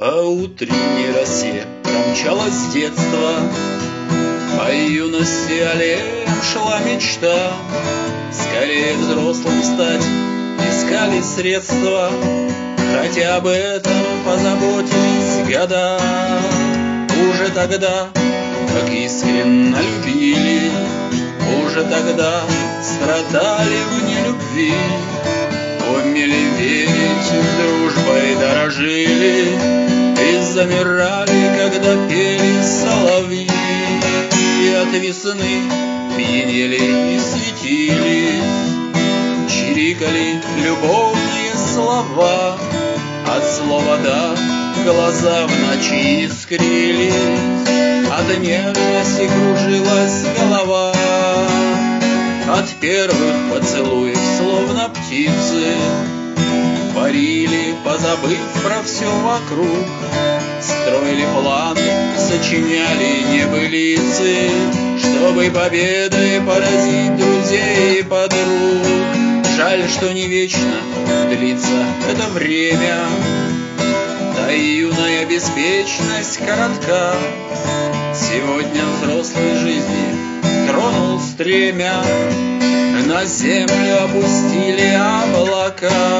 По утренней росе промчалось детство, по юности аллеям шла мечта. Скорее взрослым стать искали средства, хотя об этом позаботились года. Уже тогда, как искренно любили, уже тогда страдали в нелюбви, умели верить, дружбой дорожили и замирали, когда пели соловьи. И от весны пьянели и светились, чирикали любовные слова. От слова «да» глаза в ночи искрились, от нежности кружилась голова. От первых поцелуев, словно птицы, парили, позабыв про все вокруг. Строили планы, сочиняли небылицы, чтобы победой поразить друзей и подруг. Жаль, что не вечно длится это время, да и юная беспечность коротка. Сегодня взрослой жизни тронул стремя, на землю опустили облака.